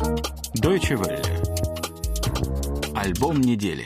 Deutsche Welle. Альбом недели.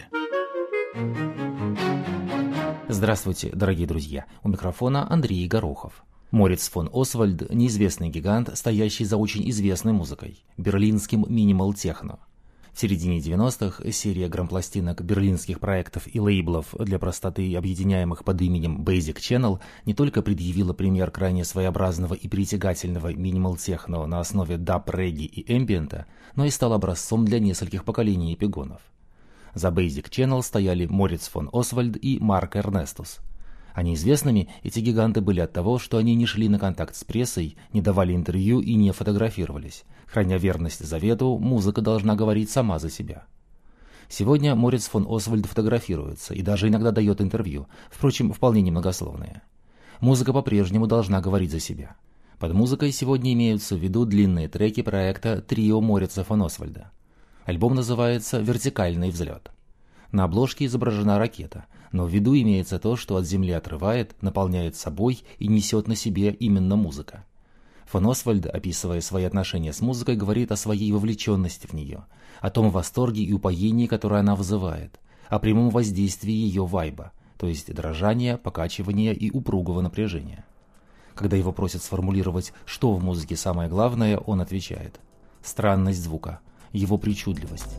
Здравствуйте, дорогие друзья! У микрофона Андрей Горохов. Мориц фон Освальд – неизвестный гигант, стоящий за очень известной музыкой – берлинским минимал-техно. В середине 90-х серия грампластинок берлинских проектов и лейблов, для простоты объединяемых под именем Basic Channel, не только предъявила пример крайне своеобразного и притягательного минимал-техно на основе даб-регги и эмбиента, но и стал образцом для нескольких поколений эпигонов. За Basic Channel стояли Мориц фон Освальд и Марк Эрнестус. А неизвестными эти гиганты были от того, что они не шли на контакт с прессой, не давали интервью и не фотографировались. Храня верность завету, музыка должна говорить сама за себя. Сегодня Мориц фон Освальд фотографируется и даже иногда дает интервью, впрочем, вполне немногословные. Музыка по-прежнему должна говорить за себя. Под музыкой сегодня имеются в виду длинные треки проекта «Трио Морица фон Освальда». Альбом называется «Вертикальный взлет». На обложке изображена ракета, но в виду имеется то, что от Земли отрывает, наполняет собой и несет на себе именно музыка. Фон Освальд, описывая свои отношения с музыкой, говорит о своей вовлеченности в нее, о том восторге и упоении, которое она вызывает, о прямом воздействии ее вайба, то есть дрожания, покачивания и упругого напряжения. Когда его просят сформулировать, что в музыке самое главное, он отвечает: странность звука, его причудливость.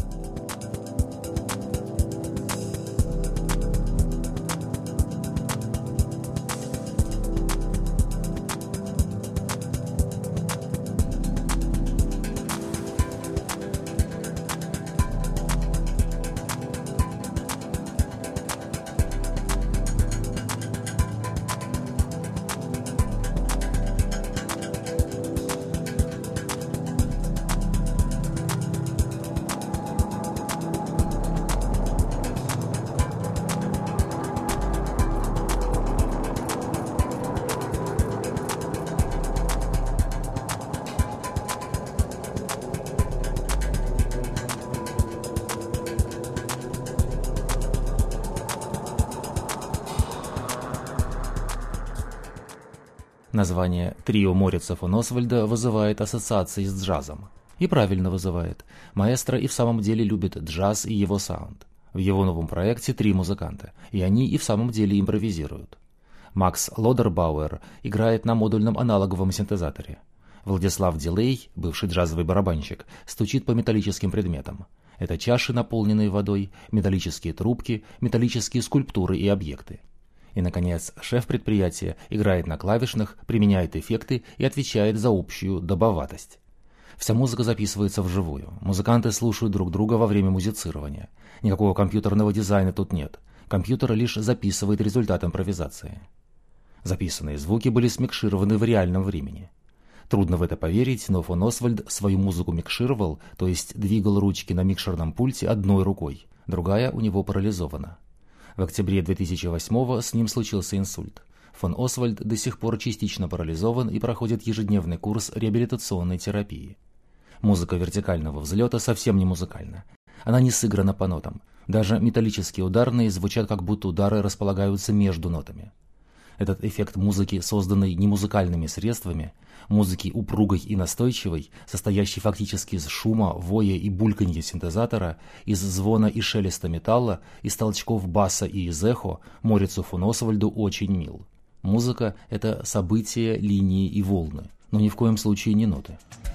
Название «Трио Морица фон Освальда» вызывает ассоциации с джазом. И правильно вызывает. Маэстро и в самом деле любит джаз и его саунд. В его новом проекте 3 музыканта, и они и в самом деле импровизируют. Макс Лодербауэр играет на модульном аналоговом синтезаторе. Владислав Дилей, бывший джазовый барабанщик, стучит по металлическим предметам. Это чаши, наполненные водой, металлические трубки, металлические скульптуры и объекты. И, наконец, шеф предприятия играет на клавишных, применяет эффекты и отвечает за общую добоватость. Вся музыка записывается вживую. Музыканты слушают друг друга во время музицирования. Никакого компьютерного дизайна тут нет. Компьютер лишь записывает результат импровизации. Записанные звуки были смикшированы в реальном времени. Трудно в это поверить, но фон Освальд свою музыку микшировал, то есть двигал ручки на микшерном пульте одной рукой, другая у него парализована. В октябре 2008-го с ним случился инсульт. Фон Освальд до сих пор частично парализован и проходит ежедневный курс реабилитационной терапии. Музыка вертикального взлета совсем не музыкальна. Она не сыграна по нотам. Даже металлические ударные звучат, как будто удары располагаются между нотами. Этот эффект музыки, созданный не музыкальными средствами, музыки упругой и настойчивой, состоящей фактически из шума, воя и бульканья синтезатора, из звона и шелеста металла, из толчков баса и из эхо, Морицу фон Освальду очень мил. Музыка – это события, линии и волны, но ни в коем случае не ноты.